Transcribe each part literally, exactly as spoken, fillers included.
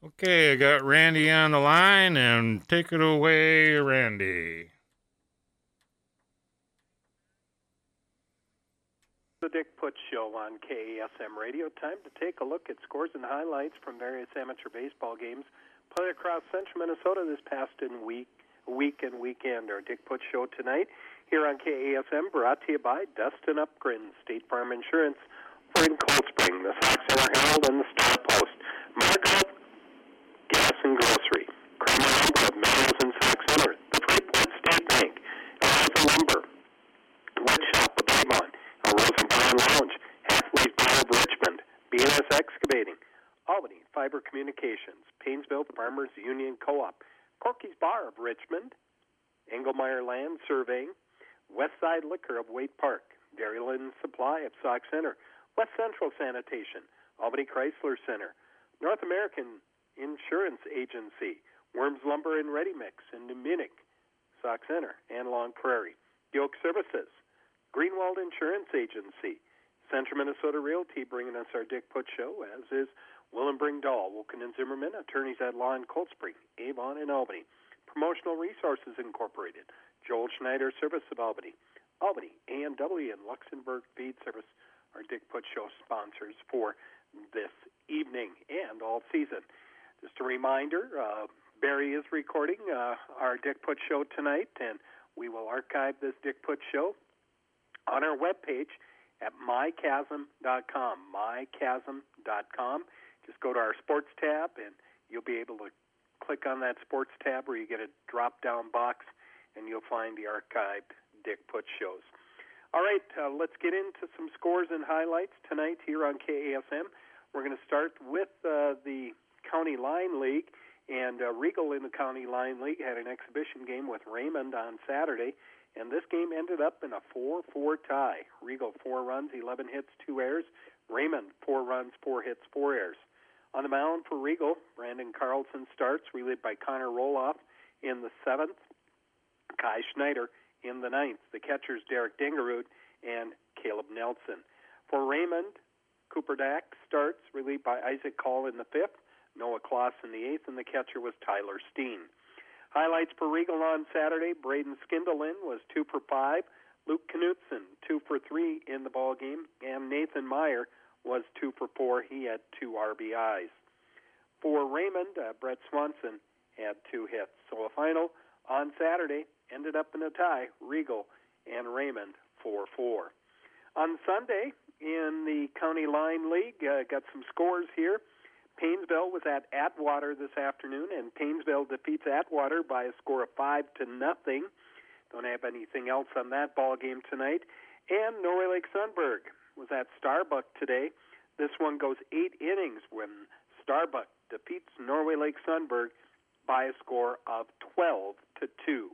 Okay, I got Randy on the line, and take it away, Randy. The Dick Putz Show on K A S M Radio. Time to take a look at scores and highlights from various amateur baseball games played across central Minnesota this past in week, week and weekend. Our Dick Putz Show tonight here on K A S M, brought to you by Dustin Upgren, State Farm Insurance, in Cold Spring, the Sox Center Herald, and the Star Post. Marco Gas and Grocery, Kramer Lumber of Melrose and Sox Center, the Freeport State Bank, Eliza Lumber, Wood Shop of Avon, a Rosenbaum Lounge, Halfway Bar of Richmond, B and S Excavating, Albany Fiber Communications, Painesville Farmers Union Co-op, Corky's Bar of Richmond, Engelmeyer Land Surveying, Westside Liquor of Waite Park, Dairyland Supply of Sauk Center, West Central Sanitation, Albany Chrysler Center, North American Insurance Agency, Worms Lumber and Ready Mix in New Munich, Sauk Center, and Long Prairie, Yoke Services, Greenwald Insurance Agency, Central Minnesota Realty bringing us our Dick Putz Show, as is Willem Bringdahl, Wilken and Zimmerman, attorneys at law in Cold Spring, Avon, and Albany, Promotional Resources Incorporated, Joel Schneider Service of Albany, Albany, A and W, and Luxembourg Feed Service, our Dick Putz Show sponsors for this evening and all season. Just a reminder, uh, Barry is recording uh, our Dick Putz Show tonight, and we will archive this Dick Putz Show on our webpage at my chasm dot com, my chasm dot com. Just go to our sports tab, and you'll be able to click on that sports tab where you get a drop-down box, and you'll find the archived Dick Putz shows. All right, uh, let's get into some scores and highlights tonight here on K A S M. We're going to start with uh, the County Line League, and uh, Regal in the County Line League had an exhibition game with Raymond on Saturday, and this game ended up in a four four tie. Regal, four runs, eleven hits, two errors. Raymond, four runs, four hits, four errors. On the mound for Regal, Brandon Carlson starts, relieved by Connor Roloff in the seventh. Kai Schneider in the ninth. The catchers, Derek Dingerud and Caleb Nelson. For Raymond, Cooper Dack starts, relieved by Isaac Call in the fifth. Noah Kloss in the eighth, and the catcher was Tyler Steen. Highlights for Regal on Saturday: Braden Skindlin was two for five, Luke Knutson two for three in the ball game, and Nathan Meyer was two for four. He had two R B Is. For Raymond, uh, Brett Swanson had two hits. So a final on Saturday ended up in a tie, Regal and Raymond four four. On Sunday in the County Line League, uh, got some scores here. Painesville was at Atwater this afternoon, and Painesville defeats Atwater by a score of five to nothing. Don't have anything else on that ball game tonight. And Norway Lake Sunburg was at Starbuck today. This one goes eight innings when Starbuck defeats Norway Lake Sunburg by a score of twelve to two.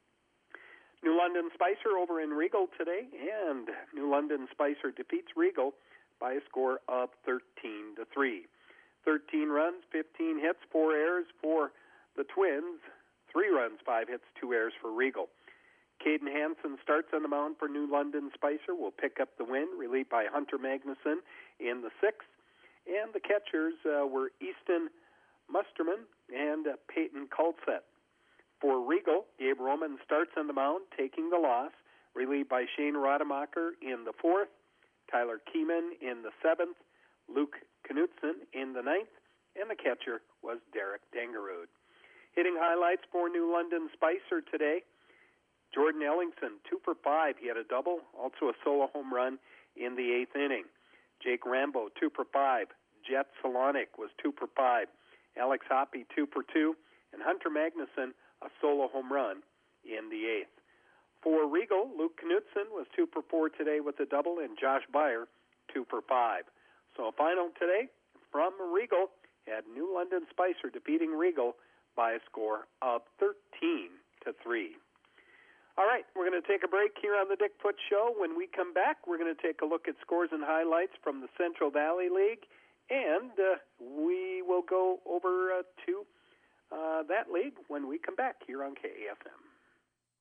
New London Spicer over in Regal today, and New London Spicer defeats Regal by a score of thirteen to three. thirteen runs, fifteen hits, four errors for the Twins, three runs, five hits, two errors for Regal. Caden Hansen starts on the mound for New London Spicer, will pick up the win, relieved by Hunter Magnuson in the sixth. And the catchers uh, were Easton Musterman and uh, Peyton Coltsett. For Regal, Gabe Roman starts on the mound, taking the loss, relieved by Shane Rademacher in the fourth, Tyler Keeman in the seventh, Luke Knutson in the ninth, and the catcher was Derek Dangerud. Hitting highlights for New London Spicer today: Jordan Ellingson, two for five. He had a double, also a solo home run in the eighth inning. Jake Rambo, two for five. Jet Salonik was two for five. Alex Hoppy, two for two. And Hunter Magnuson, a solo home run in the eighth. For Regal, Luke Knutson was two for four today with a double, and Josh Beyer, two for five. So a final today from Regal had New London Spicer defeating Regal by a score of thirteen to three. All right, we're going to take a break here on the Dick Putz Show. When we come back, we're going to take a look at scores and highlights from the Central Valley League, and uh, we will go over uh, to uh, that league when we come back here on K A F M.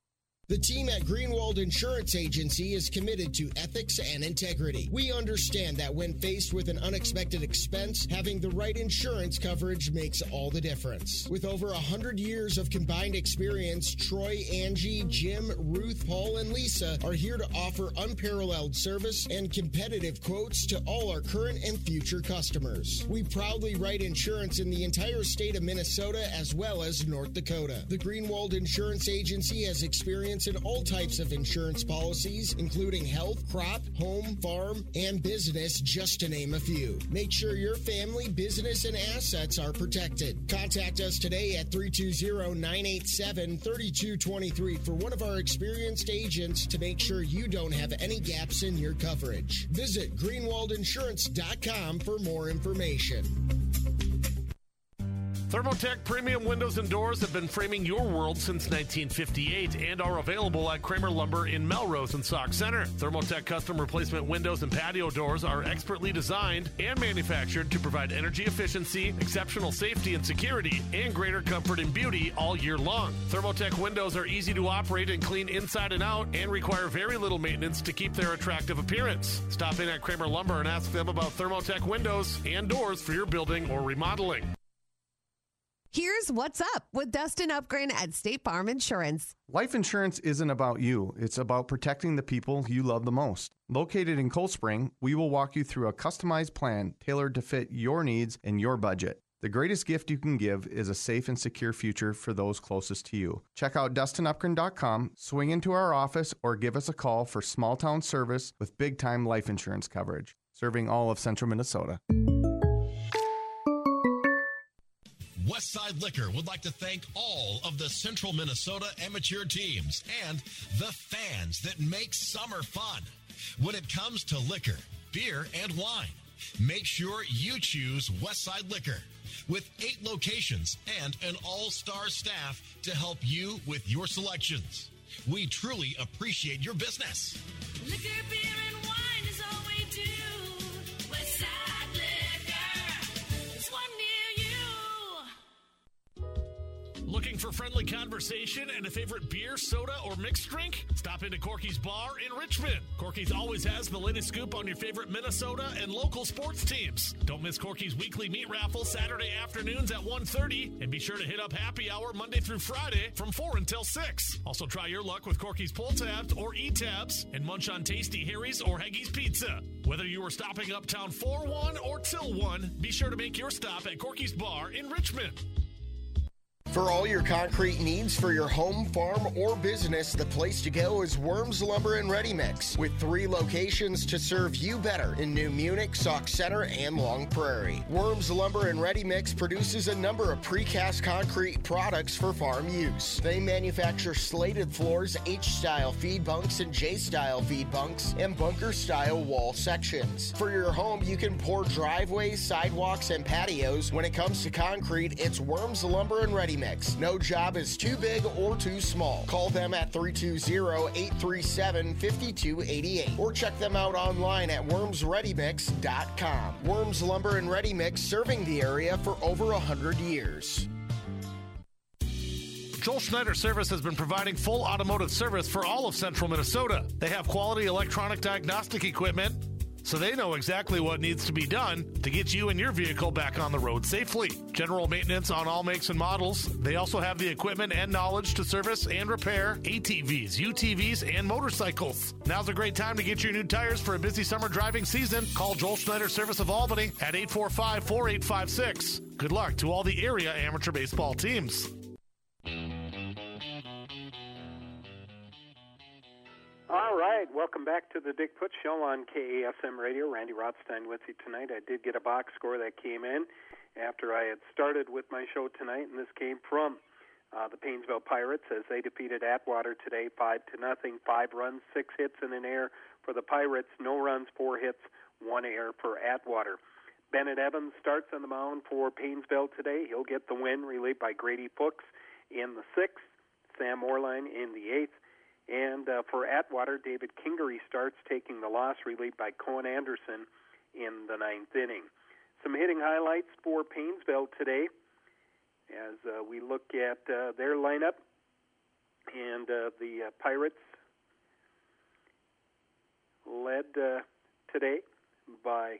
The team at Greenwald Insurance Agency is committed to ethics and integrity. We understand that when faced with an unexpected expense, having the right insurance coverage makes all the difference. With over one hundred years of combined experience, Troy, Angie, Jim, Ruth, Paul, and Lisa are here to offer unparalleled service and competitive quotes to all our current and future customers. We proudly write insurance in the entire state of Minnesota as well as North Dakota. The Greenwald Insurance Agency has experience in all types of insurance policies, including health, crop, home, farm, and business, just to name a few. Make sure your family, business, and assets are protected. Contact us today at three two zero, nine eight seven, three two two three for one of our experienced agents to make sure you don't have any gaps in your coverage. Visit greenwald insurance dot com for more information. Thermotech Premium Windows and Doors have been framing your world since nineteen fifty-eight and are available at Kramer Lumber in Melrose and Sauk Center. Thermotech custom replacement windows and patio doors are expertly designed and manufactured to provide energy efficiency, exceptional safety and security, and greater comfort and beauty all year long. Thermotech windows are easy to operate and clean inside and out and require very little maintenance to keep their attractive appearance. Stop in at Kramer Lumber and ask them about Thermotech windows and doors for your building or remodeling. Here's what's up with Dustin Upgren at State Farm Insurance. Life insurance isn't about you. It's about protecting the people you love the most. Located in Cold Spring, we will walk you through a customized plan tailored to fit your needs and your budget. The greatest gift you can give is a safe and secure future for those closest to you. Check out dustin upgren dot com, swing into our office, or give us a call for small town service with big-time life insurance coverage, serving all of central Minnesota. Westside Liquor would like to thank all of the Central Minnesota amateur teams and the fans that make summer fun. When it comes to liquor, beer, and wine, make sure you choose Westside Liquor. With eight locations and an all-star staff to help you with your selections. We truly appreciate your business. Liquor, beer, and wine is all we do. Westside Liquor, it's one near you. Looking for friendly conversation and a favorite beer, soda, or mixed drink? Stop into Corky's Bar in Richmond. Corky's always has the latest scoop on your favorite Minnesota and local sports teams. Don't miss Corky's weekly meat raffle Saturday afternoons at one thirty, and be sure to hit up happy hour Monday through Friday from four until six. Also try your luck with Corky's pull tabs or e-tabs and munch on tasty Harry's or Haggie's Pizza. Whether you are stopping uptown for one or till one, be sure to make your stop at Corky's Bar in Richmond. For all your concrete needs for your home, farm, or business, the place to go is Worms Lumber and Ready Mix, with three locations to serve you better in New Munich, Sauk Center, and Long Prairie. Worms Lumber and Ready Mix produces a number of precast concrete products for farm use. They manufacture slated floors, H-style feed bunks and J-style feed bunks, and bunker-style wall sections. For your home, you can pour driveways, sidewalks, and patios. When it comes to concrete, it's Worms Lumber and Ready Mix. No job is too big or too small. Call them at three two zero, eight three seven, five two eight eight or check them out online at worms ready mix dot com. Worms Lumber and Ready Mix, serving the area for over one hundred years. Joel Schneider Service has been providing full automotive service for all of central Minnesota. They have quality electronic diagnostic equipment, so they know exactly what needs to be done to get you and your vehicle back on the road safely. General maintenance on all makes and models. They also have the equipment and knowledge to service and repair A T Vs, U T Vs, and motorcycles. Now's a great time to get your new tires for a busy summer driving season. Call Joel Schneider Service of Albany at eight four five, four eight five six. Good luck to all the area amateur baseball teams. All right, welcome back to the Dick Putz Show on K A S M Radio. Randy Rothstein with you tonight. I did get a box score that came in after I had started with my show tonight, and this came from uh, the Painesville Pirates as they defeated Atwater today, five to nothing. Five runs, six hits, and an error for the Pirates. No runs, four hits, one error for Atwater. Bennett Evans starts on the mound for Painesville today. He'll get the win, relieved by Grady Fuchs in the sixth, Sam Moreline in the eighth. And uh, for Atwater, David Kingery starts, taking the loss, relieved by Cohen Anderson in the ninth inning. Some hitting highlights for Painesville today as uh, we look at uh, their lineup. And uh, the uh, Pirates led uh, today by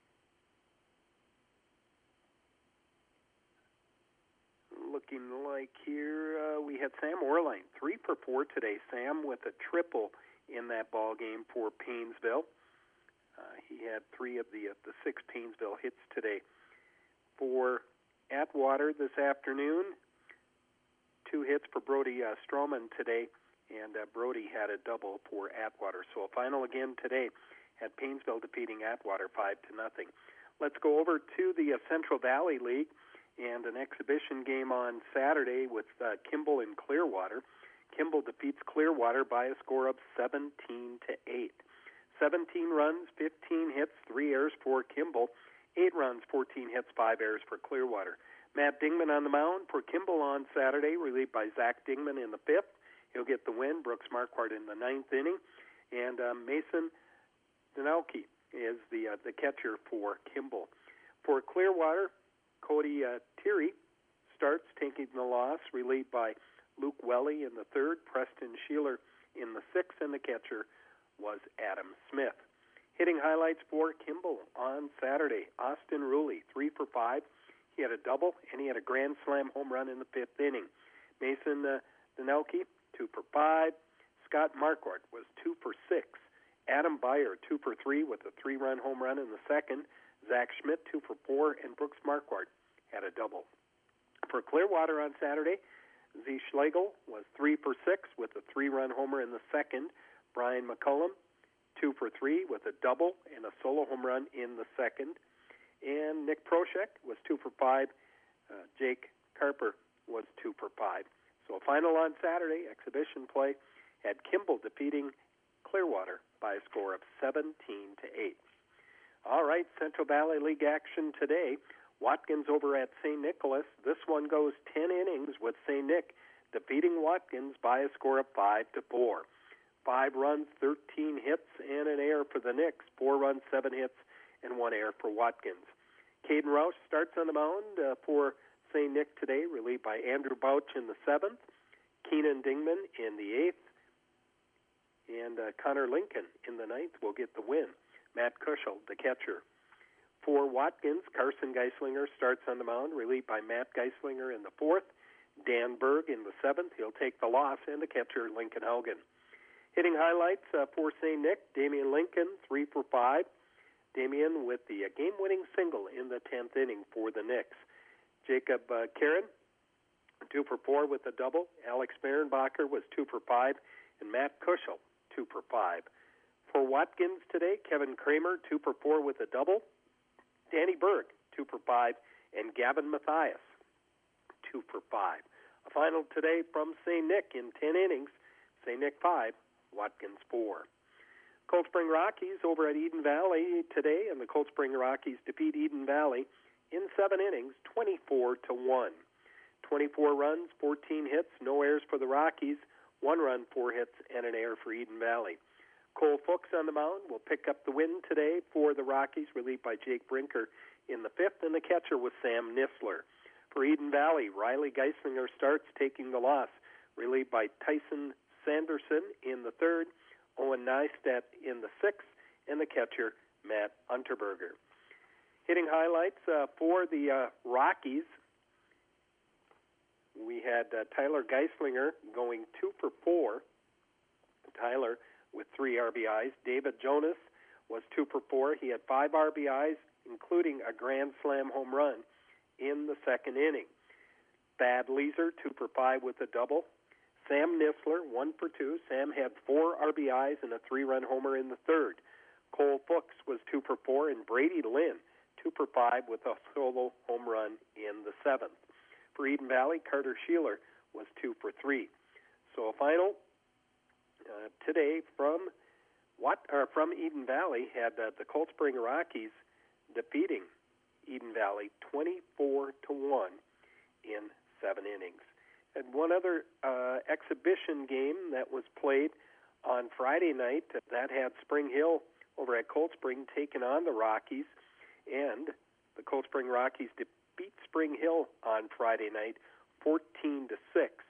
looking like here uh, we had Sam Orline, three for four today. Sam with a triple in that ball game for Paynesville. Uh, he had three of the uh, the six Paynesville hits today. For Atwater this afternoon, two hits for Brody uh, Stroman today, and uh, Brody had a double for Atwater. So a final again today had Paynesville defeating Atwater five to nothing. Let's go over to the uh, Central Valley League and an exhibition game on Saturday with uh, Kimball and Clearwater. Kimball defeats Clearwater by a score of seventeen to eight. seventeen runs, fifteen hits, three errors for Kimball. eight runs, fourteen hits, five errors for Clearwater. Matt Dingman on the mound for Kimball on Saturday, relieved by Zach Dingman in the fifth. He'll get the win. Brooks Marquardt in the ninth inning. And uh, Mason Danowski is the uh, the catcher for Kimball. For Clearwater, Cody uh, Thierry starts taking the loss, relieved by Luke Welly in the third, Preston Sheeler in the sixth, and the catcher was Adam Smith. Hitting highlights for Kimball on Saturday. Austin Ruley, three for five. He had a double, and he had a grand slam home run in the fifth inning. Mason uh, Danelke, two for five. Scott Marquardt was two for six. Adam Byer, two for three with a three-run home run in the second. Zach Schmidt, two for four, and Brooks Marquardt had a double. For Clearwater on Saturday, Z. Schlegel was three for six with a three-run homer in the second. Brian McCullum, two for three with a double and a solo home run in the second. And Nick Proshek was two for five. Uh, Jake Carper was two for five. So a final on Saturday, exhibition play, had Kimball defeating Clearwater by a score of seventeen to eight. All right, Central Valley League action today. Watkins over at Saint Nicholas. This one goes ten innings with Saint Nick defeating Watkins by a score of five to four. Five runs, thirteen hits, and an error for the Knicks. Four runs, seven hits, and one error for Watkins. Caden Roush starts on the mound uh, for Saint Nick today, relieved by Andrew Bouch in the seventh, Keenan Dingman in the eighth, and uh, Connor Lincoln in the ninth will get the win. Matt Kushel, the catcher. For Watkins, Carson Geislinger starts on the mound, relieved by Matt Geislinger in the fourth, Dan Berg in the seventh. He'll take the loss, and the catcher, Lincoln Haugen. Hitting highlights uh, for Saint Nick, Damian Lincoln, three for five. Damian with the uh, game-winning single in the tenth inning for the Knicks. Jacob uh, Karen, two for four with a double. Alex Berenbacher was two for five, and Matt Kushel, two for five. For Watkins today, Kevin Kramer, two for four with a double. Danny Berg, two for five, and Gavin Mathias, two for five. A final today from Saint Nick in ten innings. Saint Nick five, Watkins four. Cold Spring Rockies over at Eden Valley today, and the Cold Spring Rockies defeat Eden Valley in seven innings, twenty-four to one. twenty-four runs, fourteen hits, no errors for the Rockies, one run, four hits, and an error for Eden Valley. Cole Fuchs on the mound will pick up the win today for the Rockies, relieved by Jake Brinker in the fifth, and the catcher was Sam Nisler. For Eden Valley, Riley Geislinger starts taking the loss, relieved by Tyson Sanderson in the third, Owen Neistat in the sixth, and the catcher, Matt Unterberger. Hitting highlights uh, for the uh, Rockies, we had uh, Tyler Geislinger going two for four. Tyler with three R B Is. David Jonas was two for four. He had five R B Is, including a grand slam home run in the second inning. Thad Leeser, two for five with a double. Sam Nisler, one for two. Sam had four R B Is and a three-run homer in the third. Cole Fuchs was two for four, and Brady Lynn, two for five with a solo home run in the seventh. For Eden Valley, Carter Sheeler was two for three. So a final uh, today from what or from Eden Valley had uh, the Cold Spring Rockies defeating Eden Valley twenty-four to one in seven innings. And one other uh, exhibition game that was played on Friday night, that had Spring Hill over at Cold Spring taking on the Rockies, and the Cold Spring Rockies defeat Spring Hill on Friday night fourteen to six.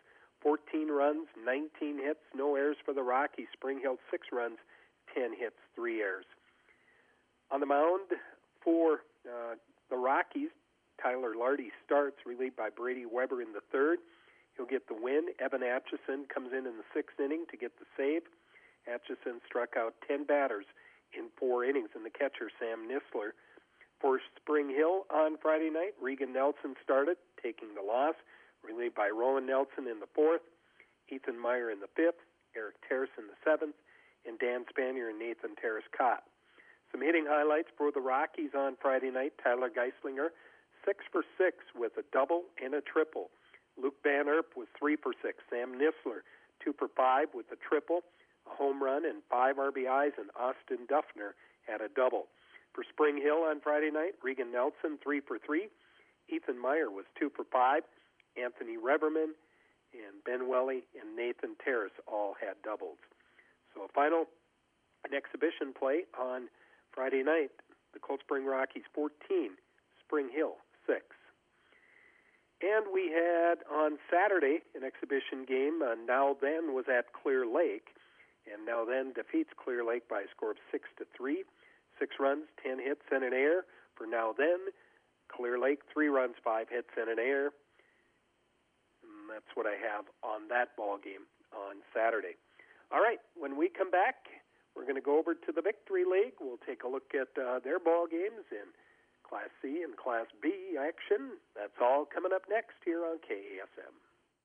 fourteen runs, nineteen hits, no errors for the Rockies. Spring Hill, six runs, ten hits, three errors. On the mound for uh, the Rockies, Tyler Lardy starts, relieved by Brady Weber in the third. He'll get the win. Evan Atchison comes in in the sixth inning to get the save. Atchison struck out ten batters in four innings, and the catcher, Sam Nisler. For Spring Hill on Friday night, Regan Nelson started, taking the loss, relieved by Rowan Nelson in the fourth, Ethan Meyer in the fifth, Eric Terrace in the seventh, and Dan Spanier and Nathan Terrace caught. Some hitting highlights for the Rockies on Friday night. Tyler Geislinger, six for six with a double and a triple. Luke Van Erp was three for six. Sam Nisler, two for five with a triple, a home run, and five R B Is, and Austin Duffner had a double. For Spring Hill on Friday night, Regan Nelson, three for three. Ethan Meyer was two for five. Anthony Reverman and Ben Welly and Nathan Terrace all had doubles. So a final an exhibition play on Friday night, the Cold Spring Rockies fourteen, Spring Hill six. And we had on Saturday an exhibition game. Uh, Now Then was at Clear Lake, and Now Then defeats Clear Lake by a score of six to three. Six runs, ten hits, and an error. For Now Then, Clear Lake, three runs, five hits, and an error. And that's what I have on that ball game on Saturday. All right, when we come back, we're going to go over to the Victory League. We'll take a look at uh, their ball games in Class C and Class B action. That's all coming up next here on K A S M.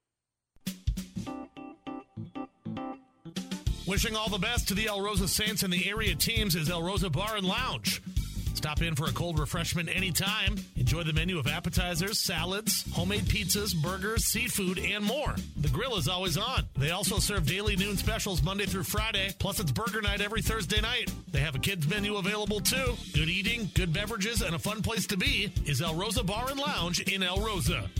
Wishing all the best to the El Rosa Saints and the area teams is El Rosa Bar and Lounge. Stop in for a cold refreshment anytime. Enjoy the menu of appetizers, salads, homemade pizzas, burgers, seafood, and more. The grill is always on. They also serve daily noon specials Monday through Friday, plus it's burger night every Thursday night. They have a kids menu available too. Good eating, good beverages, and a fun place to be is El Rosa Bar and Lounge in El Rosa.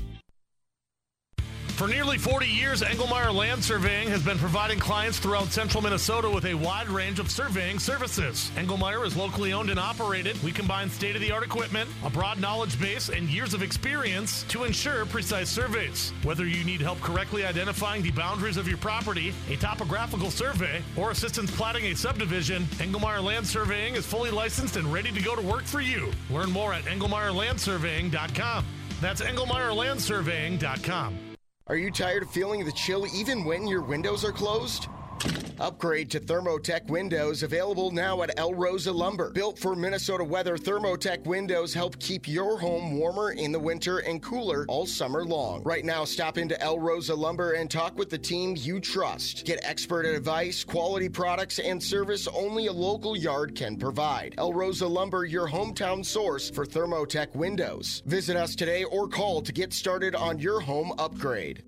For nearly forty years, Engelmeyer Land Surveying has been providing clients throughout central Minnesota with a wide range of surveying services. Engelmeyer is locally owned and operated. We combine state-of-the-art equipment, a broad knowledge base, and years of experience to ensure precise surveys. Whether you need help correctly identifying the boundaries of your property, a topographical survey, or assistance platting a subdivision, Engelmeyer Land Surveying is fully licensed and ready to go to work for you. Learn more at engelmeyer land surveying dot com. That's engelmeyer land surveying dot com. Are you tired of feeling the chill even when your windows are closed? Upgrade to Thermotech windows, available now at El Rosa Lumber. Built for Minnesota weather, Thermotech windows help keep your home warmer in the winter and cooler all summer long. Right now, stop into El Rosa Lumber and talk with the team you trust. Get expert advice, quality products, and service only a local yard can provide. El Rosa Lumber, your hometown source for Thermotech windows. Visit us today or call to get started on your home upgrade.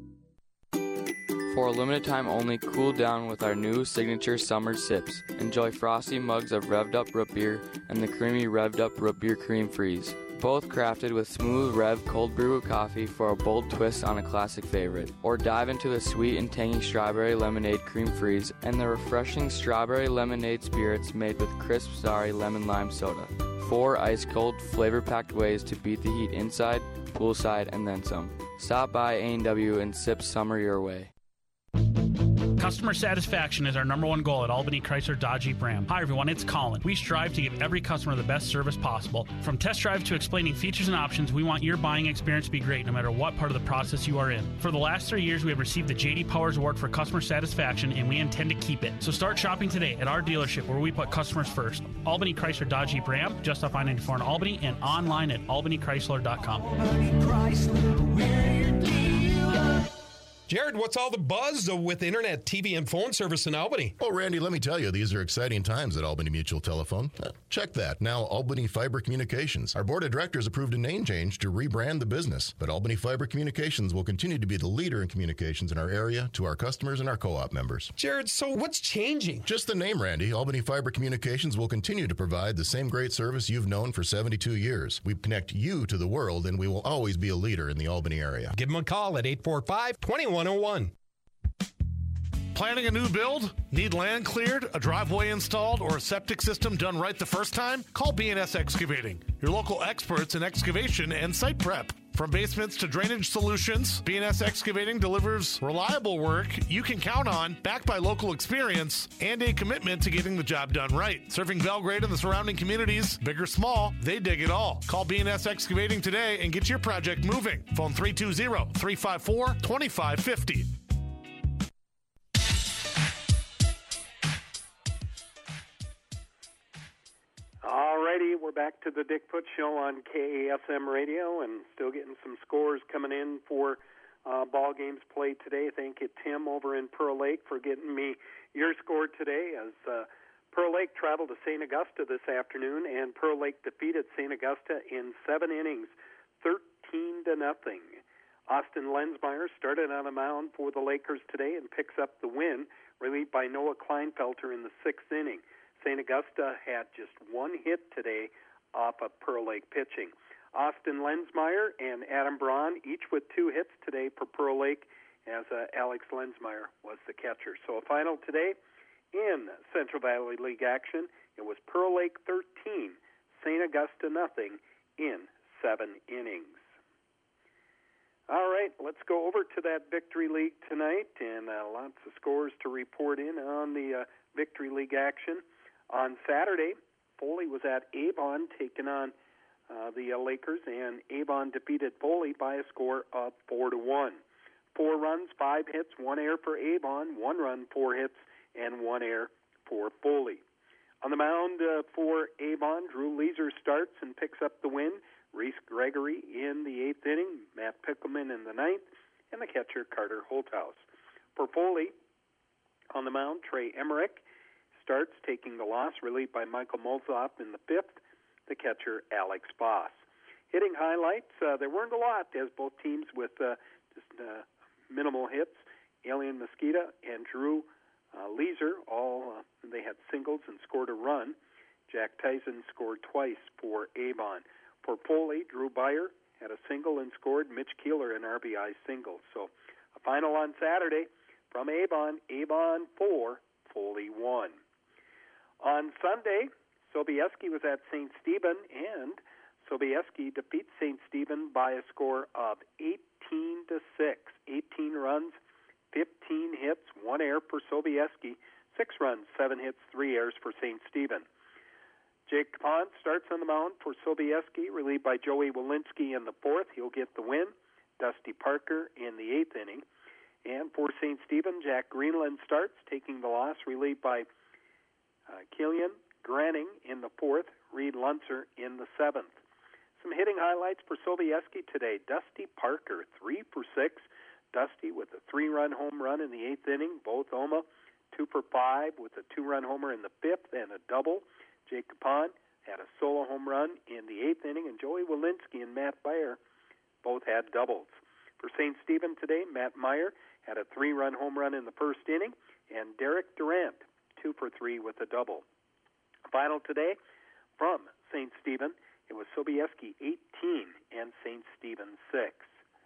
For a limited time only, cool down with our new signature summer sips. Enjoy frosty mugs of revved up root beer and the creamy revved up root beer cream freeze. Both crafted with smooth Rev cold brew coffee for a bold twist on a classic favorite. Or dive into the sweet and tangy strawberry lemonade cream freeze and the refreshing strawberry lemonade spirits made with crisp sorry lemon lime soda. Four ice cold flavor packed ways to beat the heat inside, poolside, and then some. Stop by A and W and sip summer your way. Customer satisfaction is our number one goal at Albany Chrysler Dodge Jeep Ram. Hi everyone, it's Colin. We strive to give every customer the best service possible. From test drive to explaining features and options, we want your buying experience to be great no matter what part of the process you are in. For the last three years, we have received the J D Powers Award for customer satisfaction, and we intend to keep it. So start shopping today at our dealership where we put customers first. Albany Chrysler Dodge Jeep Ram, just off I ninety-four in Albany, and online at albany chrysler dot com. Jared, what's all the buzz with internet, T V, and phone service in Albany? Oh, Randy, let me tell you, these are exciting times at Albany Mutual Telephone. Uh, check that. Now, Albany Fiber Communications. Our board of directors approved a name change to rebrand the business. But Albany Fiber Communications will continue to be the leader in communications in our area to our customers and our co-op members. Jared, so what's changing? Just the name, Randy. Albany Fiber Communications will continue to provide the same great service you've known for seventy-two years. We connect you to the world, and we will always be a leader in the Albany area. Give them a call at eight four five, two one zero one. Planning a new build? Need land cleared, a driveway installed, or a septic system done right the first time? Call B and S Excavating, your local experts in excavation and site prep. From basements to drainage solutions, B and S Excavating delivers reliable work you can count on, backed by local experience and a commitment to getting the job done right. Serving Belgrade and the surrounding communities, big or small, they dig it all. Call B and S Excavating today and get your project moving. Phone three two zero, three five four, two five five zero. Alrighty, we're back to the Dick Putz Show on K A S M Radio, and still getting some scores coming in for uh, ball games played today. Thank you, Tim, over in Pearl Lake, for getting me your score today. As uh, Pearl Lake traveled to Saint Augusta this afternoon, and Pearl Lake defeated Saint Augusta in seven innings, thirteen to nothing. Austin Lensmeyer started on a mound for the Lakers today and picks up the win, relieved by Noah Kleinfelter in the sixth inning. Saint Augusta had just one hit today off of Pearl Lake pitching. Austin Lensmeyer and Adam Braun, each with two hits today for Pearl Lake, as uh, Alex Lensmeyer was the catcher. So a final today in Central Valley League action. It was Pearl Lake thirteen, Saint Augusta nothing in seven innings. All right, let's go over to that Victory League tonight, and uh, lots of scores to report in on the uh, Victory League action. On Saturday, Foley was at Avon taking on uh, the uh, Lakers, and Avon defeated Foley by a score of four to one. Four runs, five hits, one error for Avon, one run, four hits, and one error for Foley. On the mound uh, for Avon, Drew Leeser starts and picks up the win. Reese Gregory in the eighth inning, Matt Pickelman in the ninth, and the catcher Carter Holthouse. For Foley, on the mound, Trey Emmerich starts taking the loss, relieved by Michael Molzoff in the fifth, the catcher Alex Voss. Hitting highlights, uh, there weren't a lot, as both teams with uh, just uh, minimal hits. Alien Mosquita and Drew uh, Leeser, all uh, they had singles and scored a run. Jack Tyson scored twice for Avon. For Foley, Drew Beyer had a single and scored. Mitch Keeler an R B I single. So a final on Saturday from Avon. Avon four, Foley one. On Sunday, Sobieski was at Saint Stephen, and Sobieski defeats Saint Stephen by a score of eighteen to six. eighteen runs, fifteen hits, one error for Sobieski, six runs, seven hits, three errors for Saint Stephen. Jake Pont starts on the mound for Sobieski, relieved by Joey Walensky in the fourth. He'll get the win. Dusty Parker in the eighth inning. And for Saint Stephen, Jack Greenland starts, taking the loss, relieved by uh, Killian Granning in the fourth, Reed Luntzer in the seventh. Some hitting highlights for Sobieski today. Dusty Parker, three for six. Dusty with a three-run home run in the eighth inning. Both Oma, two for five with a two-run homer in the fifth and a double. Jake Capon had a solo home run in the eighth inning, and Joey Walensky and Matt Beyer both had doubles. For Saint Stephen today, Matt Meyer had a three-run home run in the first inning, and Derek Durant, two for three with a double. Final today from Saint Stephen, it was Sobieski eighteen and Saint Stephen six.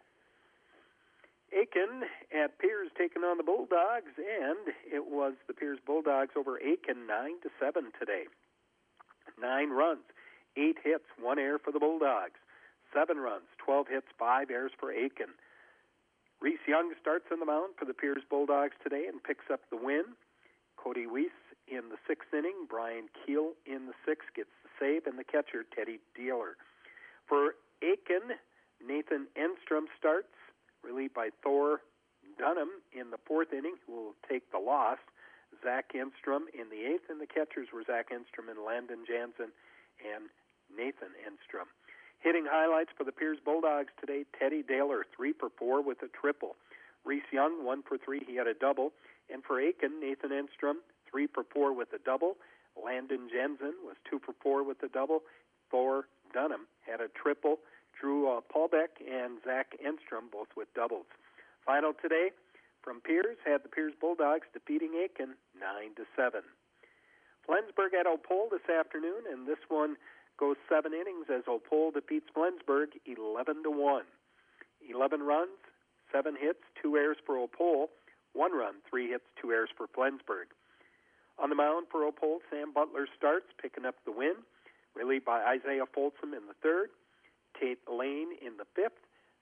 Aiken at Piers taking on the Bulldogs, and it was the Piers Bulldogs over Aiken nine to seven today. Nine runs, eight hits, one error for the Bulldogs. Seven runs, twelve hits, five errors for Aiken. Reese Young starts on the mound for the Piers Bulldogs today and picks up the win. Cody Weiss in the sixth inning. Brian Keel in the sixth gets the save, and the catcher, Teddy Dealer. For Aiken, Nathan Enstrom starts, relieved by Thor Dunham in the fourth inning, who will take the loss. Zach Enstrom in the eighth, and the catchers were Zach Enstrom and Landon Jansen and Nathan Enstrom. Hitting highlights for the Piers Bulldogs today, Teddy Daler, three for four with a triple. Reese Young, one for three, he had a double. And for Aiken, Nathan Enstrom, three for four with a double. Landon Jensen was two for four with a double. Thor Dunham had a triple. Drew uh, Paulbeck and Zach Enstrom both with doubles. Final today from Piers had the Piers Bulldogs defeating Aiken nine to seven. Flensburg at Opole this afternoon, and this one goes seven innings as Opole defeats Flensburg eleven to one. eleven runs, seven hits, two errors for Opole, one run, three hits, two errors for Flensburg. On the mound for Opole, Sam Butler starts, picking up the win, relieved by Isaiah Folsom in the third, Tate Lane in the fifth,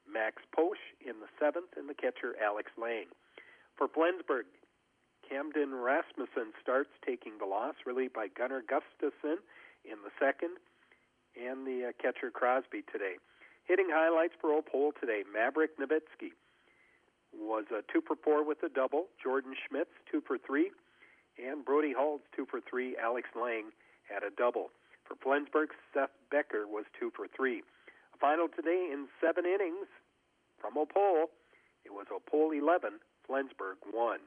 Max Posch in the seventh, and the catcher Alex Lang. For Flensburg, Camden Rasmussen starts, taking the loss, relieved by Gunnar Gustafson in the second, and the uh, catcher Crosby today. Hitting highlights for Opole today, Maverick Nowitzki was a two for four with a double. Jordan Schmitz, two for three. And Brody Hall's two for three. Alex Lang had a double. For Flensburg, Seth Becker was two for three. A final today in seven innings from Opole. It was Opole eleven, Flensburg one.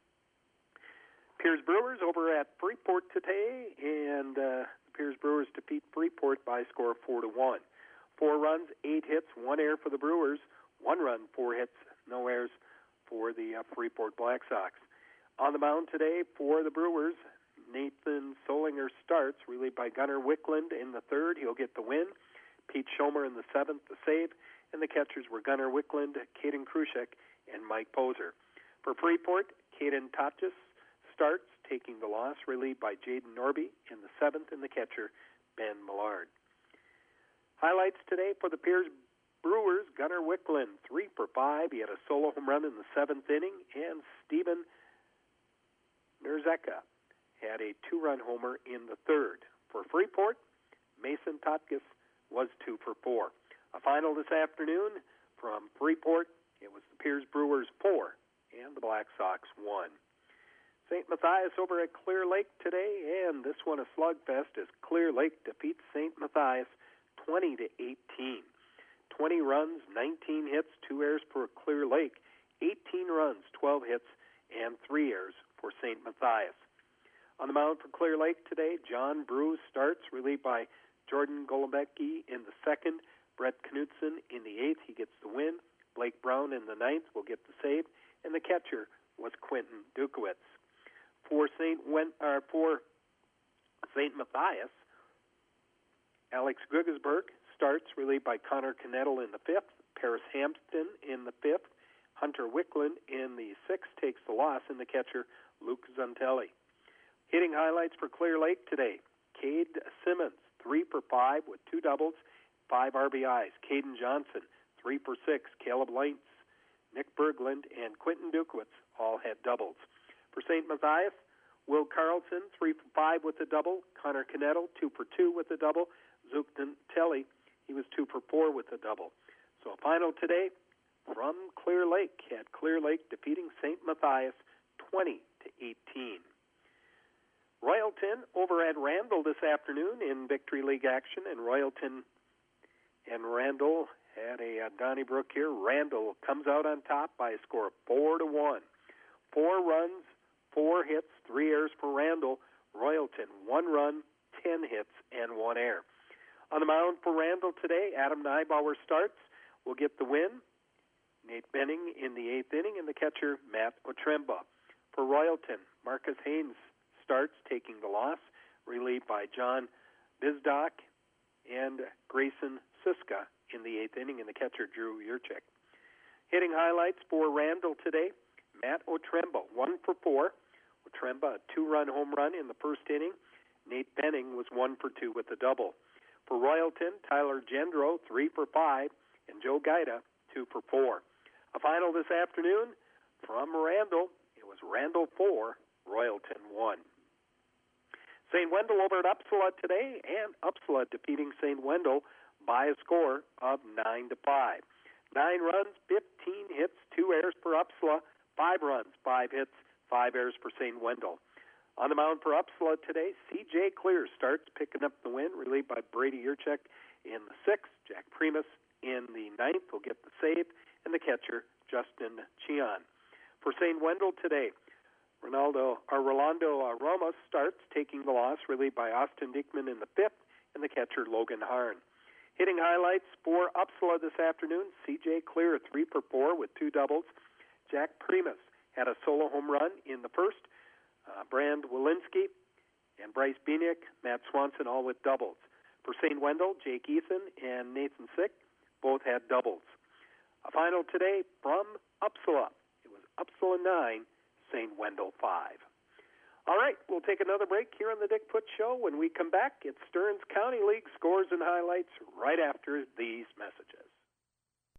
Piers Brewers over at Freeport today, and uh, the Piers Brewers defeat Freeport by a score of four to one. Four runs, eight hits, one error for the Brewers. One run, four hits, no errors for the uh, Freeport Black Sox. On the mound today for the Brewers, Nathan Solinger starts, relieved by Gunnar Wickland in the third. He'll get the win. Pete Schomer in the seventh, the save. And the catchers were Gunnar Wickland, Caden Kruschek, and Mike Poser. For Freeport, Caden Tatchis starts, taking the loss, relieved by Jaden Norby in the seventh, and the catcher, Ben Millard. Highlights today for the Piers Brewers, Gunnar Wickland, three for five. He had a solo home run in the seventh inning, and Stephen Nerzeka had a two-run homer in the third. For Freeport, Mason Totkus was two for four. A final this afternoon from Freeport, it was the Piers Brewers four and the Black Sox one. Saint Matthias over at Clear Lake today, and this one a slugfest as Clear Lake defeats Saint Matthias twenty to eighteen. twenty runs, nineteen hits, two errors for Clear Lake, eighteen runs, twelve hits, and three errors for Saint Matthias. On the mound for Clear Lake today, John Bruce starts, relieved by Jordan Golubecki in the second, Brett Knudsen in the eighth. He gets the win. Blake Brown in the ninth will get the save, and the catcher was Quentin Dukowitz. For Saint Wen- uh, for Saint Matthias, Alex Guggesberg starts, relieved by Connor Knettel in the fifth, Paris Hampton in the fifth, Hunter Wickland in the sixth takes the loss, and the catcher Luke Zantelli. Hitting highlights for Clear Lake today, Cade Simmons, three for five with two doubles, five R B Is. Caden Johnson, three for six. Caleb Leitz, Nick Berglund, and Quentin Dukowitz all had doubles. For Saint Matthias, Will Carlson, three for five with a double. Connor Knettel, two for two with a double. Zook Telly, he was two for four with a double. So a final today from Clear Lake had Clear Lake defeating Saint Matthias twenty to eighteen. Royalton over at Randall this afternoon in Victory League action, and Royalton and Randall had a uh, Donnybrook here. Randall comes out on top by a score of four to one. Four runs, four hits, three errors for Randall. Royalton, one run, ten hits, and one error. On the mound for Randall today, Adam Neibauer starts, will get the win. Nate Benning in the eighth inning, and the catcher, Matt Otremba. For Royalton, Marcus Haynes starts, taking the loss, relieved by John Bizdock and Grayson Siska in the eighth inning, and the catcher, Drew Yurchek. Hitting highlights for Randall today, Matt Otremba, one for four. Otremba, a two-run home run in the first inning. Nate Benning was one for two with a double. For Royalton, Tyler Gendro, three for five, and Joe Gaida, two for four. A final this afternoon from Randall. It was Randall four, Royalton one. Saint Wendell over at Upsala today, and Upsala defeating Saint Wendell by a score of nine to five. Nine runs, fifteen hits, two errors for Upsala, five runs, five hits, five errors for Saint Wendell. On the mound for Upsala today, C J Clear starts, picking up the win, relieved by Brady Yurchek in the sixth. Jack Primus in the ninth will get the save, and the catcher, Justin Chian. For Saint Wendell today, Ronaldo, or Rolando uh, Ramos starts, taking the loss, relieved by Austin Dickman in the fifth, and the catcher, Logan Harn. Hitting highlights for Upsala this afternoon, C J Clear, three for four with two doubles. Jack Primus had a solo home run in the first. Uh, Brand Walensky and Bryce Bieniek, Matt Swanson, all with doubles. For Saint Wendell, Jake Ethan and Nathan Sick both had doubles. A final today from Upsala. It was Upsala nine, Saint Wendell five. All right, we'll take another break here on the Dick Put Show. When we come back, it's Stearns County League scores and highlights right after these messages.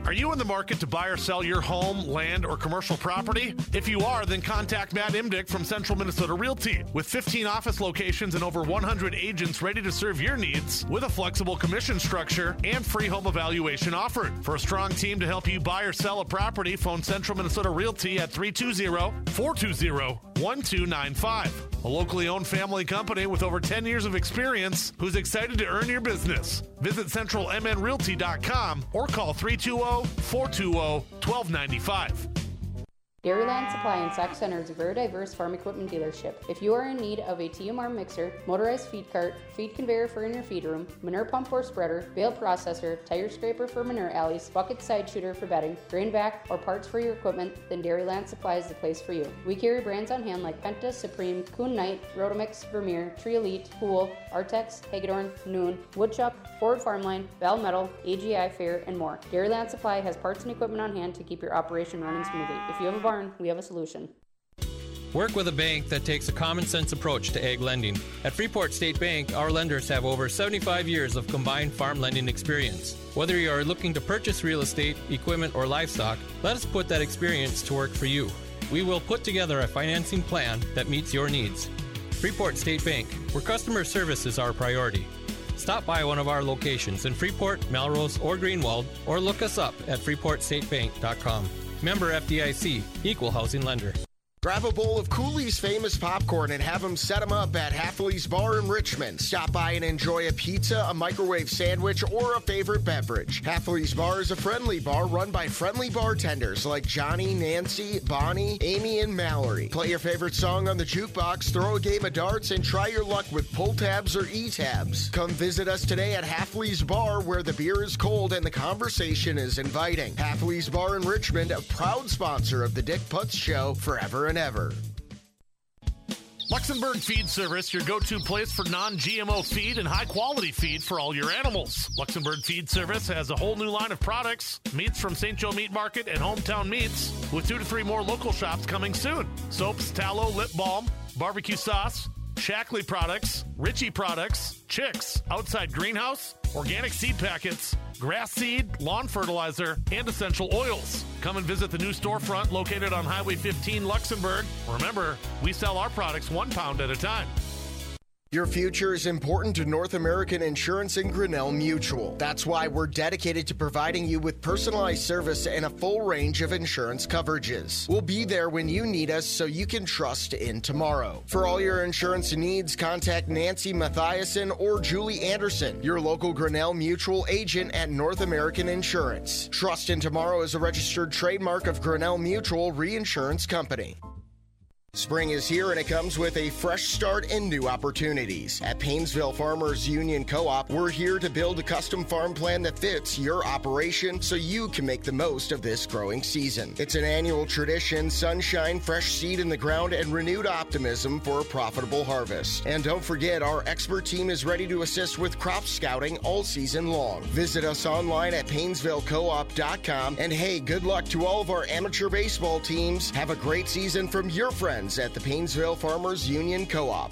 Are you in the market to buy or sell your home, land, or commercial property? If you are, then contact Matt Imdick from Central Minnesota Realty. With fifteen office locations and over one hundred agents ready to serve your needs with a flexible commission structure and free home evaluation offered. For a strong team to help you buy or sell a property, phone Central Minnesota Realty at three two zero, four two zero, one two nine five. A locally owned family company with over ten years of experience who's excited to earn your business. Visit central m n realty dot com or call three two zero, four two zero, one two nine five. Dairyland Supply in Sauk Center is a very diverse farm equipment dealership. If you are in need of a T M R mixer, motorized feed cart, feed conveyor for in your feed room, manure pump or spreader, bale processor, tire scraper for manure alleys, bucket side shooter for bedding, grain vac, or parts for your equipment, then Dairyland Supply is the place for you. We carry brands on hand like Penta, Supreme, Kuhn Knight, Rotomix, Vermeer, Tree Elite, Pool, Artex, Hagedorn, Noon, Woodchuck, Ford Farmline, Val Metal, A G I Fair, and more. Dairyland Supply has parts and equipment on hand to keep your operation running smoothly. If you have a barn, we have a solution. Work with a bank that takes a common sense approach to ag lending. At Freeport State Bank, our lenders have over seventy-five years of combined farm lending experience. Whether you are looking to purchase real estate, equipment, or livestock, let us put that experience to work for you. We will put together a financing plan that meets your needs. Freeport State Bank, where customer service is our priority. Stop by one of our locations in Freeport, Melrose, or Greenwald, or look us up at freeport state bank dot com. Member F D I C, Equal Housing Lender. Grab a bowl of Cooley's famous popcorn and have them set them up at Halfley's Bar in Richmond. Stop by and enjoy a pizza, a microwave sandwich, or a favorite beverage. Halfley's Bar is a friendly bar run by friendly bartenders like Johnny, Nancy, Bonnie, Amy, and Mallory. Play your favorite song on the jukebox, throw a game of darts, and try your luck with pull tabs or e-tabs. Come visit us today at Halfley's Bar, where the beer is cold and the conversation is inviting. Halfley's Bar in Richmond, a proud sponsor of the Dick Putz Show forever and ever. Luxembourg Feed Service, your go-to place for non-G M O feed and high-quality feed for all your animals. Luxembourg Feed Service has a whole new line of products, meats from Saint Joe Meat Market and Hometown Meats, with two to three more local shops coming soon. Soaps, tallow, lip balm, barbecue sauce, Shackley products, Ritchie products, Chicks, Outside Greenhouse, organic seed packets, grass seed, lawn fertilizer, and essential oils. Come and visit the new storefront located on Highway fifteen, Luxembourg. Remember, we sell our products one pound at a time. Your future is important to North American Insurance and Grinnell Mutual. That's why we're dedicated to providing you with personalized service and a full range of insurance coverages. We'll be there when you need us so you can trust in tomorrow. For all your insurance needs, contact Nancy Mathiasen or Julie Anderson, your local Grinnell Mutual agent at North American Insurance. Trust in Tomorrow is a registered trademark of Grinnell Mutual Reinsurance Company. Spring is here and it comes with a fresh start and new opportunities. At Painesville Farmers Union Co-op, we're here to build a custom farm plan that fits your operation so you can make the most of this growing season. It's an annual tradition, sunshine, fresh seed in the ground, and renewed optimism for a profitable harvest. And don't forget, our expert team is ready to assist with crop scouting all season long. Visit us online at painesville co op dot com. And hey, good luck to all of our amateur baseball teams. Have a great season from your friends at the Painesville Farmers Union Co-op.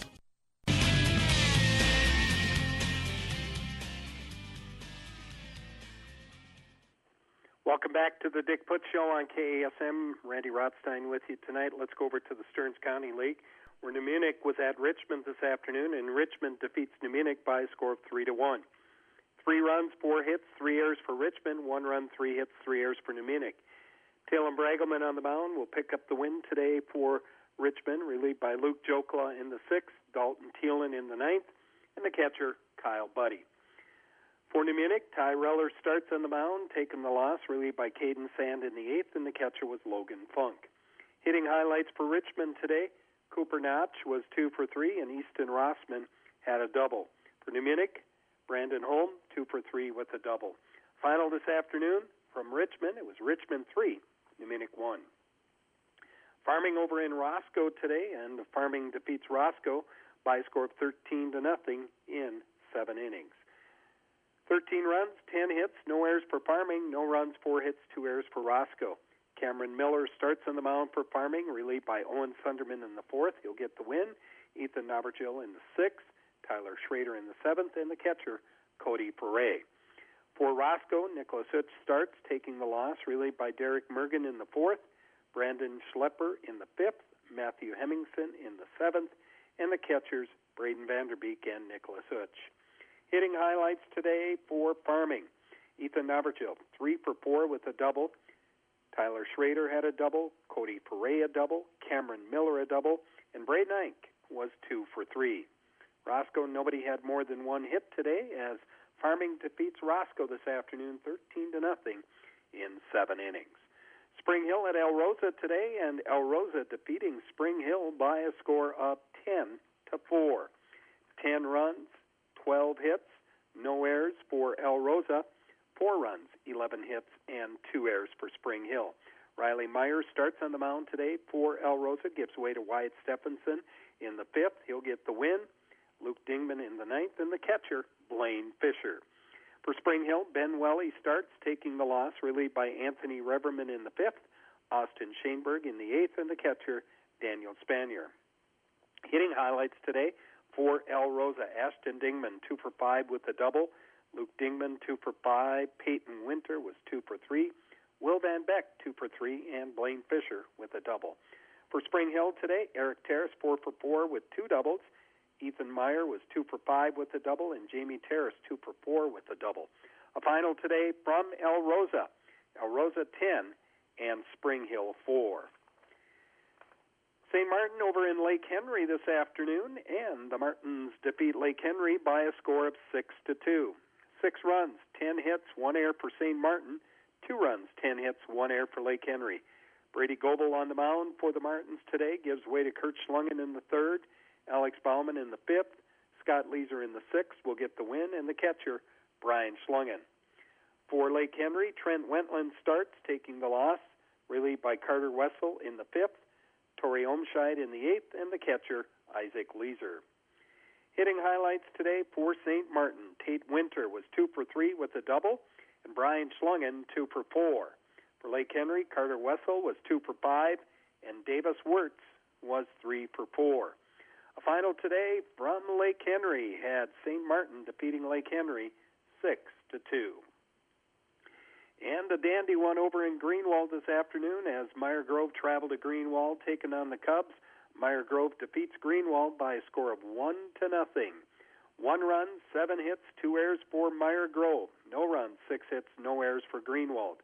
Welcome back to the Dick Putz Show on K A S M. Randy Rothstein with you tonight. Let's go over to the Stearns County League, where New Munich was at Richmond this afternoon, and Richmond defeats New Munich by a score of three to one. Three runs, four hits, three errors for Richmond. One run, three hits, three errors for New Munich. Talon Bragelman on the mound will pick up the win today for Richmond, relieved by Luke Jokla in the sixth, Dalton Thielen in the ninth, and the catcher, Kyle Buddy. For New Munich, Ty Reller starts on the mound, taking the loss, relieved by Caden Sand in the eighth, and the catcher was Logan Funk. Hitting highlights for Richmond today, Cooper Notch was two for three, and Easton Rossman had a double. For New Munich, Brandon Holm, two for three with a double. Final this afternoon from Richmond, it was Richmond three, New Munich one. Farming over in Roscoe today, and Farming defeats Roscoe by a score of thirteen to nothing in seven innings. thirteen runs, ten hits, no errors for Farming, no runs, four hits, two errors for Roscoe. Cameron Miller starts on the mound for Farming, relieved by Owen Sunderman in the fourth. He'll get the win. Ethan Novergill in the sixth, Tyler Schrader in the seventh, and the catcher, Cody Perret. For Roscoe, Nicholas Hutch starts, taking the loss, relayed by Derek Mergen in the fourth, Brandon Schlepper in the fifth, Matthew Hemmingson in the seventh, and the catchers, Braden Vanderbeek and Nicholas Hutch. Hitting highlights today for Farming. Ethan Noverchill, three for four with a double. Tyler Schrader had a double, Cody Perea a double, Cameron Miller a double, and Braden Ike was two for three. Roscoe, nobody had more than one hit today as Farming defeats Roscoe this afternoon thirteen to nothing in seven innings. Spring Hill at El Rosa today, and El Rosa defeating Spring Hill by a score of ten to four. ten runs, twelve hits, no errors for El Rosa, four runs, eleven hits, and two errors for Spring Hill. Riley Meyer starts on the mound today for El Rosa, gives way to Wyatt Stephenson in the fifth. He'll get the win. Luke Dingman in the ninth, and the catcher, Blaine Fisher. For Spring Hill, Ben Welly starts, taking the loss, relieved by Anthony Reverman in the fifth, Austin Shaneberg in the eighth, and the catcher, Daniel Spanier. Hitting highlights today for El Rosa, Ashton Dingman, two for five with a double. Luke Dingman, two for five. Peyton Winter was two for three. Will Van Beck, two for three, and Blaine Fisher with a double. For Spring Hill today, Eric Terrace, four for four with two doubles. Ethan Meyer was two for five with a double, and Jamie Terrace, two for four with a double. A final today from El Rosa. El Rosa ten and Spring Hill four. Saint Martin over in Lake Henry this afternoon, and the Martins defeat Lake Henry by a score of six to two. Six runs, ten hits, one error for Saint Martin. Two runs, ten hits, one error for Lake Henry. Brady Goebel on the mound for the Martins today gives way to Kurt Schlungen in the third. Alex Bauman in the fifth, Scott Leeser in the sixth will get the win, and the catcher, Brian Schlungen. For Lake Henry, Trent Wentland starts, taking the loss, relieved by Carter Wessel in the fifth, Torrey Omscheid in the eighth, and the catcher, Isaac Leeser. Hitting highlights today for Saint Martin. Tate Winter was two for three with a double, and Brian Schlungen two for four. For Lake Henry, Carter Wessel was two for five, and Davis Wirtz was three for four. A final today from Lake Henry had Saint Martin defeating Lake Henry six to two. And a dandy one over in Greenwald this afternoon as Meyer Grove traveled to Greenwald, taking on the Cubs. Meyer Grove defeats Greenwald by a score of one to nothing. One run, seven hits, two errors for Meyer Grove. No runs, six hits, no errors for Greenwald.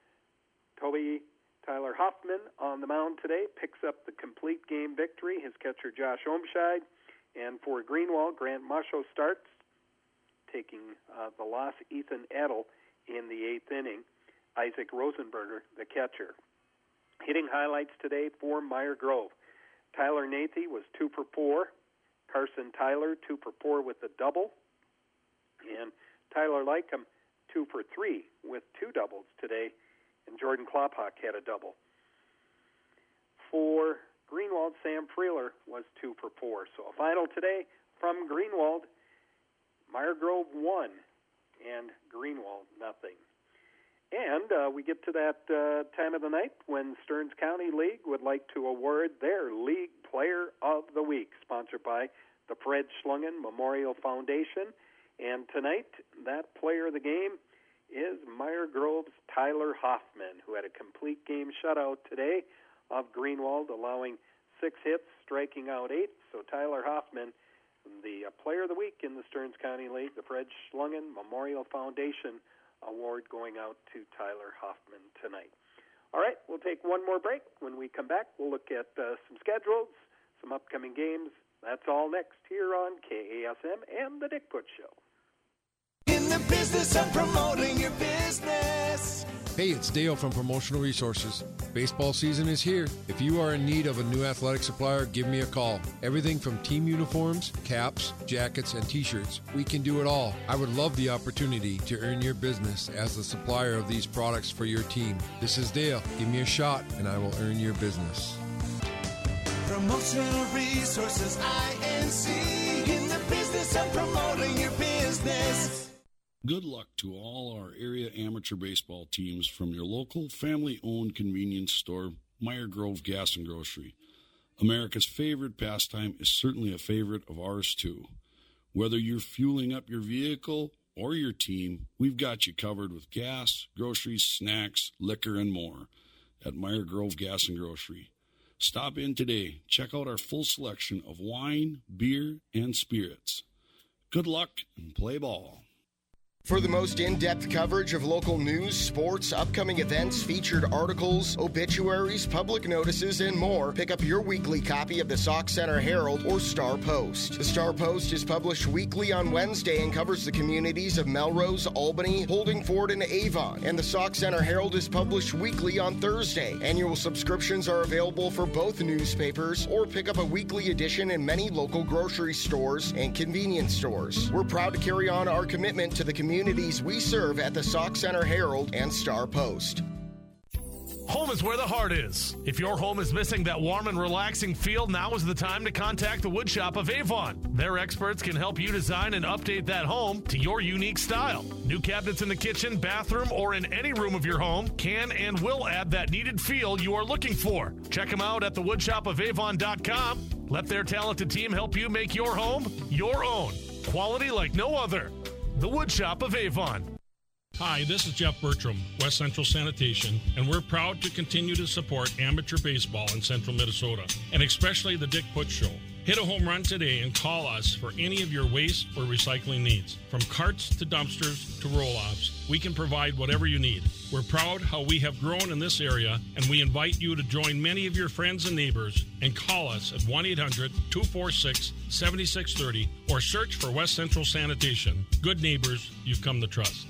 Toby Tyler Hoffman on the mound today picks up the complete game victory. His catcher, Josh Omscheid. And for Greenwald, Grant Masho starts, taking uh, the loss, Ethan Edel in the eighth inning. Isaac Rosenberger, the catcher. Hitting highlights today for Meyer Grove. Tyler Nathy was two for four. Carson Tyler, two for four with a double. And Tyler Lycom, two for three with two doubles today. And Jordan Klophock had a double. For Greenwald, Sam Freeler was two for four. So a final today from Greenwald, Meyer Grove one, and Greenwald nothing. And uh, we get to that uh, time of the night when Stearns County League would like to award their League Player of the Week, sponsored by the Fred Schlungen Memorial Foundation. And tonight, that player of the game is Meyer Grove's Tyler Hoffman, who had a complete game shutout today of Greenwald, allowing six hits, striking out eight. So Tyler Hoffman, the uh, player of the week in the Stearns County League, the Fred Schlungen Memorial Foundation award going out to Tyler Hoffman tonight. All right, we'll take one more break. When we come back, we'll look at uh, some schedules, some upcoming games. That's all next here on K A S M and The Dick Putz Show. In the business of promoting your business. Hey, it's Dale from Promotional Resources. Baseball season is here. If you are in need of a new athletic supplier, give me a call. Everything from team uniforms, caps, jackets, and t-shirts. We can do it all. I would love the opportunity to earn your business as the supplier of these products for your team. This is Dale. Give me a shot, and I will earn your business. Promotional Resources, I N C. In the business of promoting your business. Good luck to all our area amateur baseball teams from your local family-owned convenience store, Meyer Grove Gas and Grocery. America's favorite pastime is certainly a favorite of ours, too. Whether you're fueling up your vehicle or your team, we've got you covered with gas, groceries, snacks, liquor, and more at Meyer Grove Gas and Grocery. Stop in today. Check out our full selection of wine, beer, and spirits. Good luck and play ball. For the most in-depth coverage of local news, sports, upcoming events, featured articles, obituaries, public notices, and more, pick up your weekly copy of the Sauk Centre Herald or Star Post. The Star Post is published weekly on Wednesday and covers the communities of Melrose, Albany, Holdingford, and Avon. And the Sauk Centre Herald is published weekly on Thursday. Annual subscriptions are available for both newspapers, or pick up a weekly edition in many local grocery stores and convenience stores. We're proud to carry on our commitment to the community communities we serve at the Sauk Centre Herald and Star Post. Home is where the heart is. If your home is missing that warm and relaxing feel, now is the time to contact the Woodshop of Avon. Their experts can help you design and update that home to your unique style. New cabinets in the kitchen, bathroom, or in any room of your home can and will add that needed feel you are looking for. Check them out at the woodshop of avon dot com. Let their talented team help you make your home your own. Quality like no other. The Woodshop of Avon. Hi, this is Jeff Bertram, West Central Sanitation, and we're proud to continue to support amateur baseball in central Minnesota, and especially the Dick Putz Show. Hit a home run today and call us for any of your waste or recycling needs. From carts to dumpsters to roll-offs, we can provide whatever you need. We're proud how we have grown in this area, and we invite you to join many of your friends and neighbors and call us at one eight hundred two four six seven six three zero or search for West Central Sanitation. Good neighbors you've come to trust.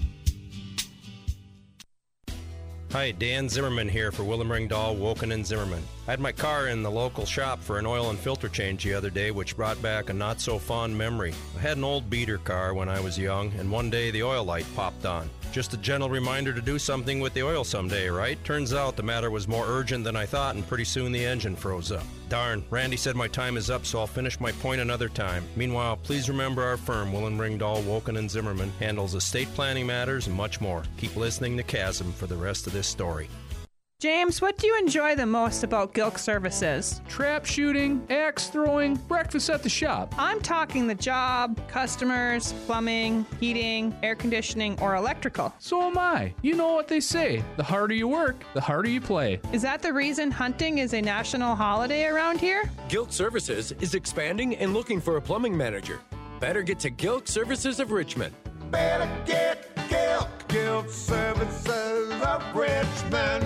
Hi, Dan Zimmerman here for Willem Ringdahl, Woken and Zimmerman. I had my car in the local shop for an oil and filter change the other day, which brought back a not-so-fond memory. I had an old beater car when I was young, and one day the oil light popped on. Just a gentle reminder to do something with the oil someday, right? Turns out the matter was more urgent than I thought, and pretty soon the engine froze up. Darn, Randy said my time is up, so I'll finish my point another time. Meanwhile, please remember our firm, Willem Ringdahl, Woken and Zimmerman, handles estate planning matters and much more. Keep listening to Chasm for the rest of this story. James, what do you enjoy the most about Gilk Services? Trap shooting, axe throwing, breakfast at the shop. I'm talking the job, customers, plumbing, heating, air conditioning, or electrical. So am I. You know what they say. The harder you work, the harder you play. Is that the reason hunting is a national holiday around here? Gilk Services is expanding and looking for a plumbing manager. Better get to Gilk Services of Richmond. Better get Gilk. Gilk Services of Richmond.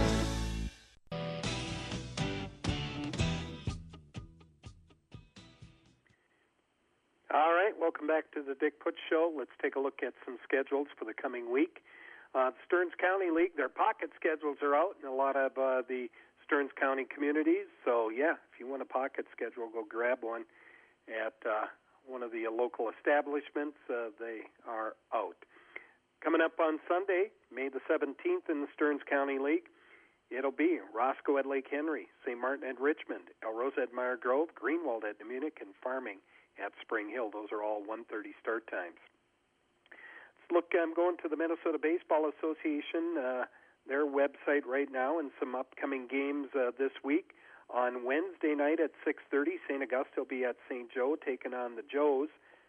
All right, welcome back to the Dick Putz Show. Let's take a look at some schedules for the coming week. Uh, Stearns County League, their pocket schedules are out in a lot of uh, the Stearns County communities. So, yeah, if you want a pocket schedule, go grab one at uh, one of the local establishments. Uh, they are out. Coming up on Sunday, May the seventeenth in the Stearns County League, it'll be Roscoe at Lake Henry, Saint Martin at Richmond, El Rosa at Meyer Grove, Greenwald at Munich, and Farming at Spring Hill. Those are all one thirty start times. Let's look, I'm going to the Minnesota Baseball Association, uh, their website right now, and some upcoming games uh, this week. On Wednesday night at six thirty, Saint Augusta will be at Saint Joe taking on the Joes.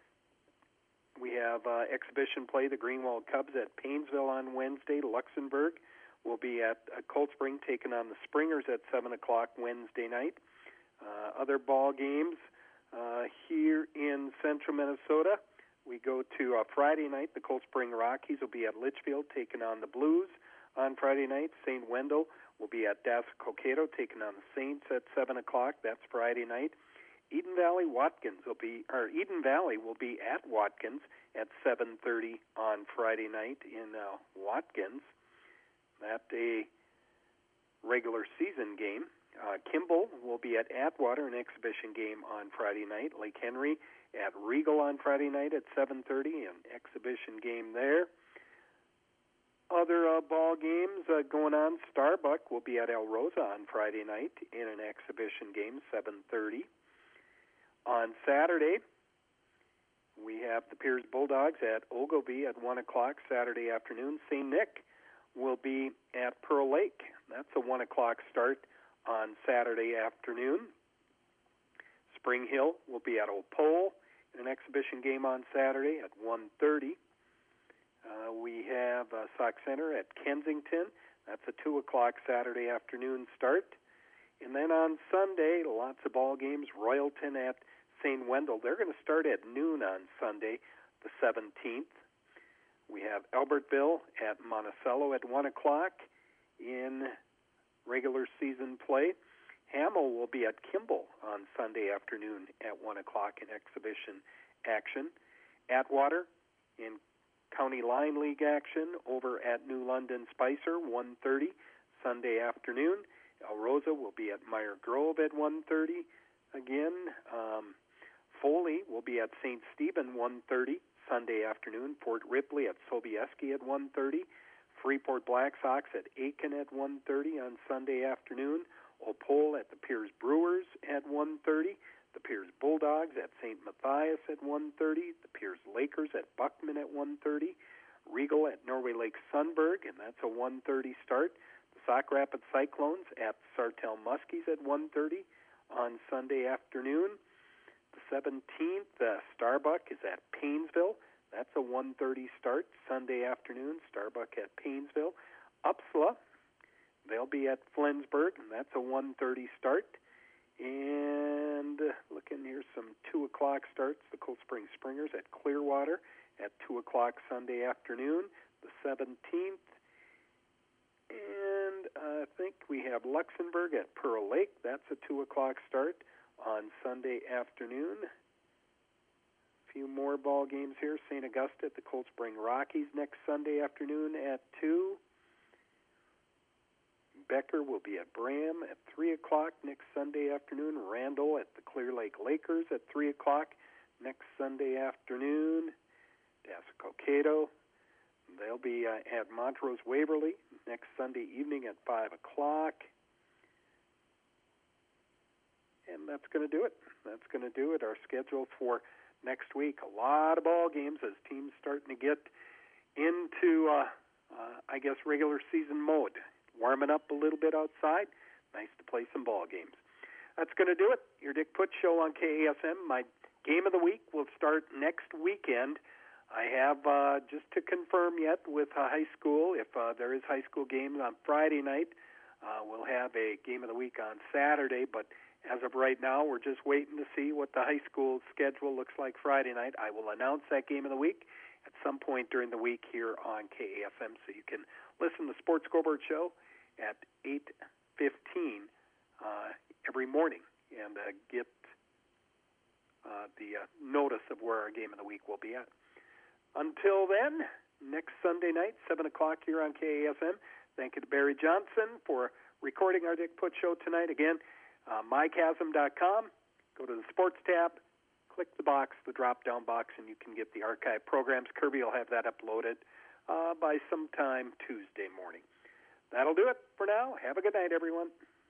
We have uh, exhibition play, the Greenwald Cubs at Paynesville on Wednesday. Luxembourg will be at uh, Cold Spring taking on the Springers at seven o'clock Wednesday night. Uh, other ball games, Uh, here in central Minnesota, we go to uh, Friday night. The Cold Spring Rockies will be at Litchfield taking on the Blues on Friday night. Saint Wendell will be at Dassel-Cokato taking on the Saints at seven o'clock. That's Friday night. Eden Valley Watkins will be, or Eden Valley will be at Watkins at seven thirty on Friday night in uh, Watkins. That's a regular season game. Uh, Kimball will be at Atwater, an exhibition game on Friday night. Lake Henry at Regal on Friday night at seven thirty, an exhibition game there. Other uh, ball games uh, going on, Starbuck will be at El Rosa on Friday night in an exhibition game, seven thirty. On Saturday, we have the Piers Bulldogs at Ogilvie at one o'clock Saturday afternoon. Saint Nick will be at Pearl Lake. That's a one o'clock start on Saturday afternoon. Spring Hill will be at Old Pole in an exhibition game on Saturday at one thirty. Uh, we have uh, Sauk Center at Kensington. That's a two o'clock Saturday afternoon start. And then on Sunday, lots of ball games. Royalton at Saint Wendell. They're going to start at noon on Sunday, the seventeenth. We have Albertville at Monticello at one o'clock in regular season play. Hamel will be at Kimball on Sunday afternoon at one o'clock in exhibition action. Atwater in County Line League action over at New London Spicer, one thirty Sunday afternoon. El Rosa will be at Meyer Grove at one thirty again. Um, Foley will be at Saint Stephen, one thirty Sunday afternoon. Fort Ripley at Sobieski at one thirty. Freeport Black Sox at Aiken at one thirty on Sunday afternoon. Opole at the Piers Brewers at one thirty. The Piers Bulldogs at Saint Matthias at one thirty. The Piers Lakers at Buckman at one thirty. Regal at Norway Lake Sunberg, and that's a one thirty start. The Sauk Rapids Cyclones at Sartell Muskies at one thirty on Sunday afternoon. The seventeenth, uh, Starbuck is at Paynesville. That's a one thirty start Sunday afternoon. Starbuck at Paynesville. Upsala, they'll be at Flensburg, and that's a one thirty start. And uh, looking here, some two o'clock starts. The Cold Spring Springers at Clearwater at two o'clock Sunday afternoon, the seventeenth. And uh, I think we have Luxembourg at Pearl Lake. That's a two o'clock start on Sunday afternoon. A few more ball games here. Saint Augusta at the Cold Spring Rockies next Sunday afternoon at two. Becker will be at Bram at three o'clock next Sunday afternoon. Randall at the Clear Lake Lakers at three o'clock next Sunday afternoon. Dassel-Cokato, they'll be uh, at Montrose Waverly next Sunday evening at five o'clock. And that's going to do it. That's going to do it. Our schedule for next week, a lot of ball games as teams starting to get into, uh, uh, I guess, regular season mode. Warming up a little bit outside. Nice to play some ball games. That's going to do it. Your Dick Putz Show on K A S M. My game of the week will start next weekend. I have, uh, just to confirm yet with uh, high school, if uh, there is high school games on Friday night, uh, we'll have a game of the week on Saturday. But as of right now, we're just waiting to see what the high school schedule looks like Friday night. I will announce that game of the week at some point during the week here on K A S M, so you can listen to the Sports Scoreboard Show at eight fifteen uh, every morning and uh, get uh, the uh, notice of where our game of the week will be at. Until then, next Sunday night, seven o'clock here on K A S M. Thank you to Barry Johnson for recording our Dick Putz Show tonight. Again, uh, my chasm dot com. Go to the Sports tab, click the box, the drop-down box, and you can get the archive programs. Kirby will have that uploaded uh, by sometime Tuesday morning. That'll do it for now. Have a good night, everyone.